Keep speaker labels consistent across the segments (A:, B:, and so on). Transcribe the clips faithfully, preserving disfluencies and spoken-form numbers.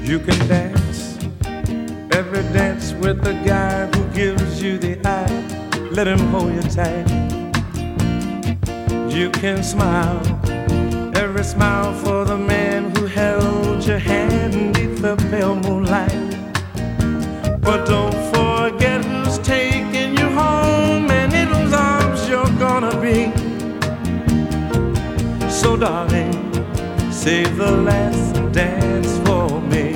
A: You can dance every dance with the guy who gives you the eye. Let him hold you tight. You can smile every smile for the man who held your hand beneath the pale moonlight. But don't forget who's taking you home and in whose arms you're gonna be. So darling, save the last dance for me.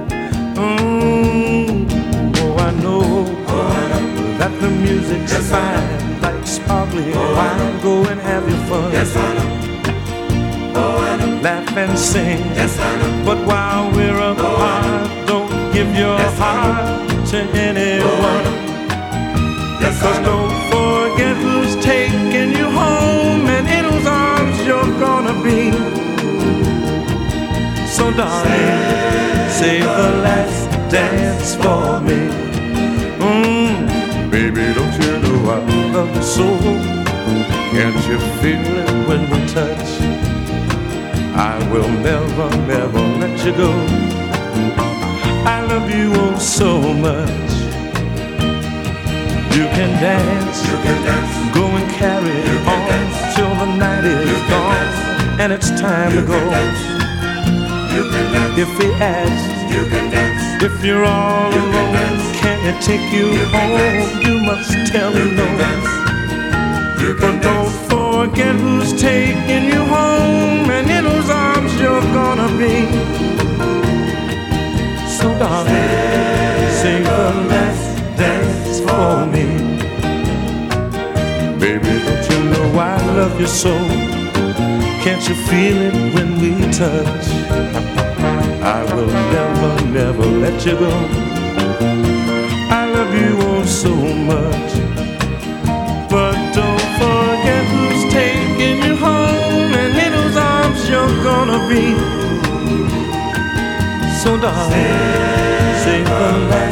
A: Mm. Oh, I know, oh, I know that the music's yes, fine, like sparkling oh, wine. Go and have your fun. Yes, I know. Oh, I know. Laugh and sing. Yes, I know. But while we're apart, oh, don't give your yes, heart to anyone. Oh, yes, cause don't forget who's taking you home and in whose arms you're gonna be. So darling, save the last dance for me. Mm, baby, don't you know I love you so? Can't you feel it when we touch? I will never, never let you go. I love you oh so much. You can dance, you can dance. Go and carry you on dance. Till the night is gone dance. And it's time you to go. Dance. You can dance. If he asks, you can dance. If you're all you alone, can, can it take you, you home? You must tell you him no. But don't forget who's taking you home and in whose arms you're gonna be. So darling, sing the last dance for me. Baby, don't you know I love you so? Can't you feel it when we touch? I will never, never let you go. I love you oh so much. But don't forget who's taking you home and in whose arms you're gonna be. So darling, save the last